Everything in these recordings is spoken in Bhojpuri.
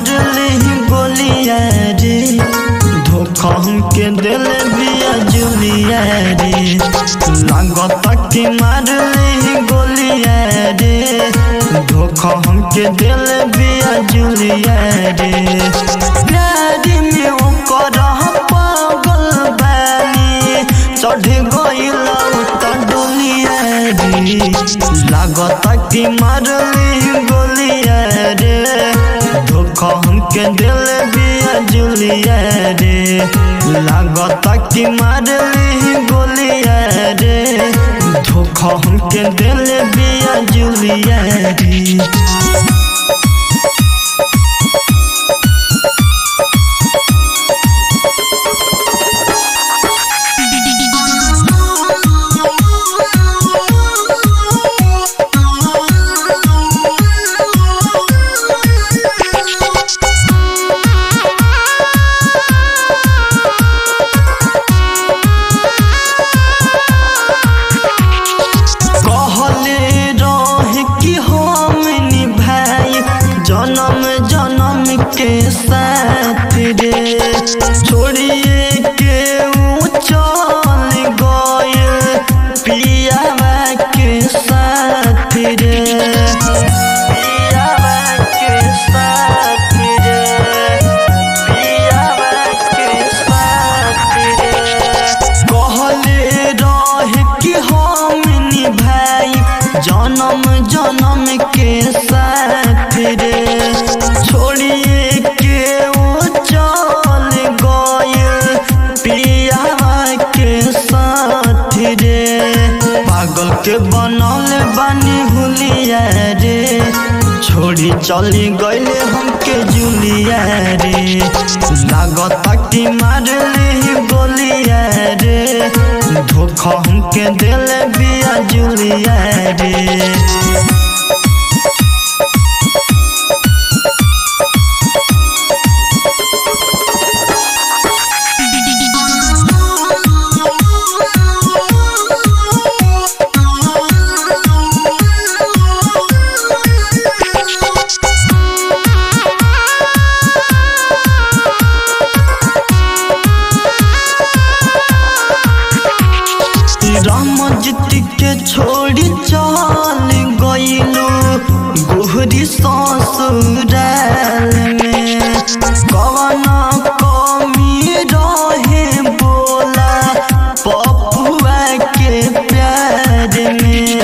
मारली गोलिया रे, धोखा हमके दिल बिया जुलिया रे। लागता कि मारली गोलिया रे, धोखा हमके दिल बिया जुलिया रे। प्यारी में ओकर पागल बानी, चढ़ गइल डोलिया रे। लागता कि मारली गोलिया रे, धोखा हमके दिल बिया जुलिया रे। लागता कि मारली गोलिया रे, धोखा हमके दिल बिया जुलिया रे। जन्म जन्म के साथ रे, छोड़िए के ऊ चल गइल पियावा के साथ रे। पियावा के साथ रे, पियावा के साथ रे। कहले रहे कि हम निभाई जन्म जन्म के साथ रे, छोड़िए के वो चल गइल पियावा के साथ रे। पागल के बनल बानी हुलिया रे, छोड़ी चली गइले हमके जुलिया रे। लागता कि मारली गोलिया रे, धोखा हमके दिल बिया जुलिया रे। रामजित के छोड़ी चल गइलू गोहरी ससुराल में। कवन कमी रहे बोला पपुआ के प्यार में,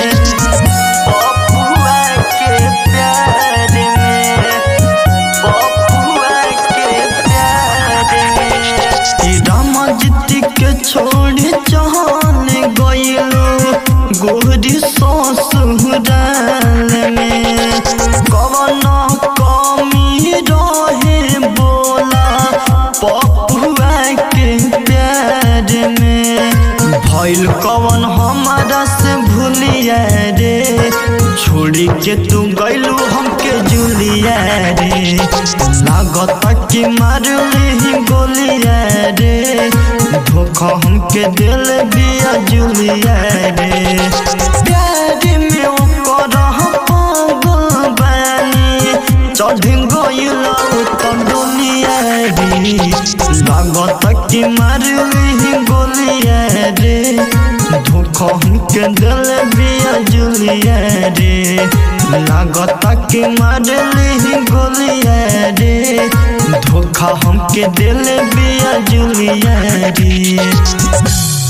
पपुआ के प्यार में, पपुआ के प्यार में। रामजित के छोड़ी चल गइलू गोहरी ससुराल में। कवन कमी रहे बोला पपुआ के प्यार में। भइल कवन हमारा से भूलिया रे, छोड़ी के तू गइलू हमके जुलिया रे। लागता कि मारली गोलिया रे, धोखा हमके दिल बिया जुलिया रे। प्यारी में ओकर पागल बानी, चढ़ गइल डोलिया रे। लागता कि मारली गोलिया रे, धोखा हमके दिल बिया जुलिया रे। लागता कि मारली गोलिया रे, धोखा हमके दिल बिया जुलिया रे।